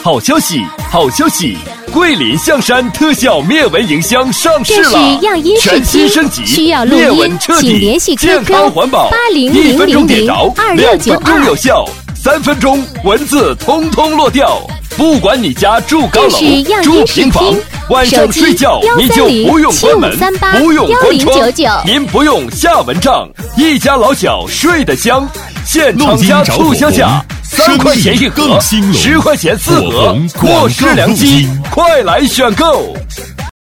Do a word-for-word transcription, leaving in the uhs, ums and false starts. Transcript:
好消息，好消息！桂林象山特效灭蚊营箱上市了， 这是样音全新升级， 需要录灭音蚊彻底， 请联系健康环保， 八零一分钟零零零点着， 二六九两分钟有效，三分钟蚊子通通落掉。不管你家住高楼、住平房，晚上睡觉你就不用关门，不用关窗，您不用下蚊帐，一家老小睡得香。现厂家促销价，三块钱一盒，十块钱四盒，末世良机，快来选购！